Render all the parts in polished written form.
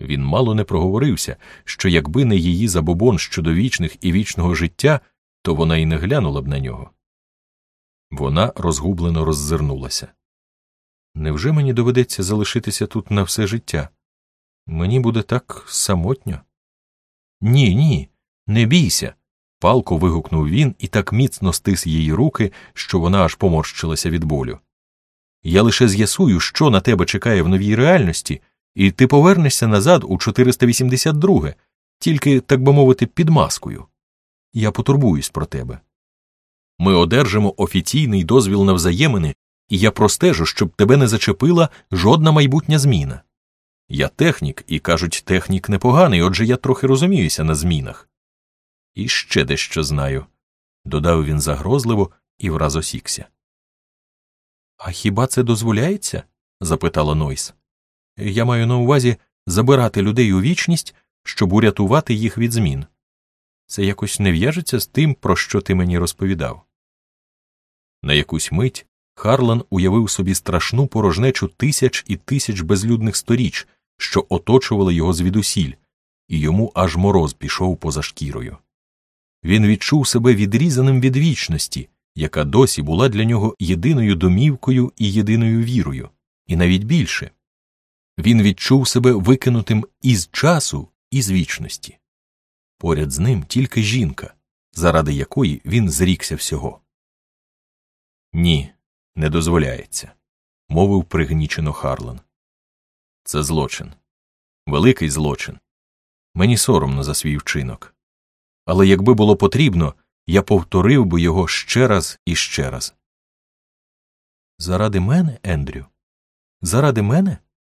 Він мало не проговорився, що якби не її забобон щодо вічних і вічного життя, то вона й не глянула б на нього. Вона розгублено роззирнулася. Невже мені доведеться залишитися тут на все життя? Мені буде так самотньо. Ні, не бійся, палко вигукнув він і так міцно стис її руки, що вона аж поморщилася від болю. Я лише з'ясую, що на тебе чекає в новій реальності, і ти повернешся назад у 482-ге, тільки, так би мовити, під маскою. Я потурбуюсь про тебе. Ми одержимо офіційний дозвіл на взаємини, і я простежу, щоб тебе не зачепила жодна майбутня зміна. Я технік, і, кажуть, технік непоганий, отже я трохи розуміюся на змінах. І ще дещо знаю, додав він загрозливо і враз осікся. А хіба це дозволяється? Запитала Нойс. Я маю на увазі забирати людей у вічність, щоб урятувати їх від змін. Це якось не в'яжеться з тим, про що ти мені розповідав. На якусь мить Харлан уявив собі страшну порожнечу тисяч і тисяч безлюдних сторіч, що оточували його звідусіль, і йому аж мороз пішов поза шкірою. Він відчув себе відрізаним від вічності, яка досі була для нього єдиною домівкою і єдиною вірою, і навіть більше. Він відчув себе викинутим із часу і з вічності. Поряд з ним тільки жінка, заради якої він зрікся всього. «Ні, не дозволяється», – мовив пригнічено Харлан. «Це злочин. Великий злочин. Мені соромно за свій вчинок. Але якби було потрібно, я повторив би його ще раз і ще раз». «Заради мене, Ендрю? Заради мене?»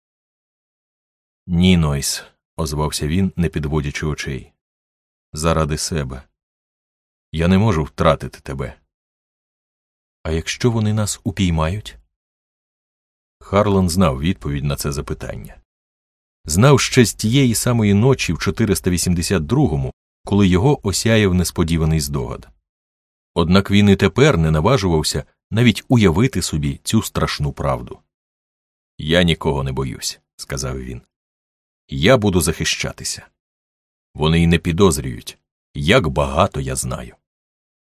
«Ні, Нойс», – озвався він, не підводячи очей. «Заради себе. Я не можу втратити тебе». «А якщо вони нас упіймають?» Харлан знав відповідь на це запитання. Знав ще з тієї самої ночі в 482-му, коли його осяяв несподіваний здогад. Однак він і тепер не наважувався навіть уявити собі цю страшну правду. «Я нікого не боюсь», – сказав він. «Я буду захищатися. Вони й не підозрюють, як багато я знаю».